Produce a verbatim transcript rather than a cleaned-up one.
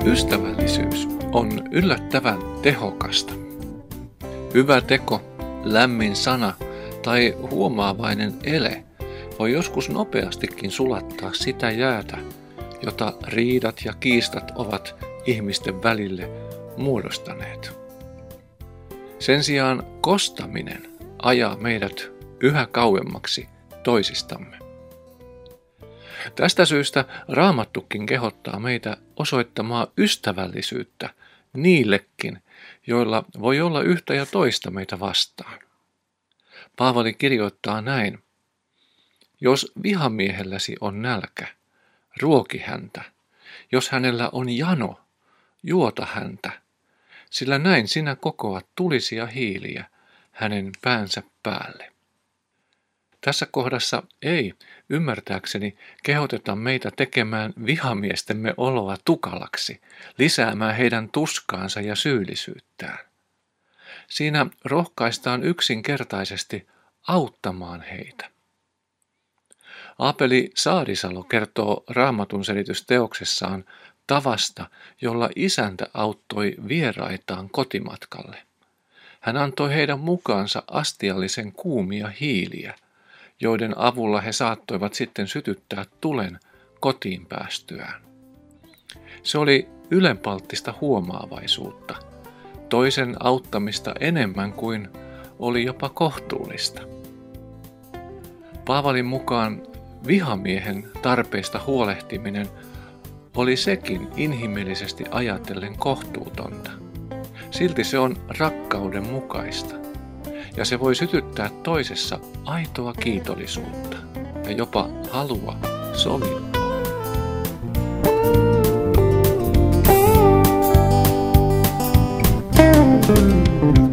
Ystävällisyys on yllättävän tehokasta. Hyvä teko, lämmin sana tai huomaavainen ele voi joskus nopeastikin sulattaa sitä jäätä, jota riidat ja kiistat ovat ihmisten välille muodostaneet. Sen sijaan kostaminen ajaa meidät yhä kauemmaksi toisistamme. Tästä syystä Raamattukin kehottaa meitä osoittamaan ystävällisyyttä niillekin, joilla voi olla yhtä ja toista meitä vastaan. Paavali kirjoittaa näin: jos vihamiehelläsi on nälkä, ruoki häntä. Jos hänellä on jano, juota häntä, sillä näin sinä kokoat tulisia hiiliä hänen päänsä päälle. Tässä kohdassa ei, ymmärtääkseni, kehoteta meitä tekemään vihamiestemme oloa tukalaksi, lisäämään heidän tuskaansa ja syyllisyyttään. Siinä rohkaistaan yksinkertaisesti auttamaan heitä. Aapeli Saarisalo kertoo Raamatun selitysteoksessaan tavasta, jolla isäntä auttoi vieraitaan kotimatkalle. Hän antoi heidän mukaansa astiallisen kuumia hiiliä, joiden avulla he saattoivat sitten sytyttää tulen kotiin päästyään. Se oli ylenpalttista huomaavaisuutta, toisen auttamista enemmän kuin oli jopa kohtuullista. Paavalin mukaan vihamiehen tarpeista huolehtiminen oli sekin inhimillisesti ajatellen kohtuutonta. Silti se on rakkauden mukaista, ja se voi sytyttää toisessa aitoa kiitollisuutta ja jopa halua sovintoon.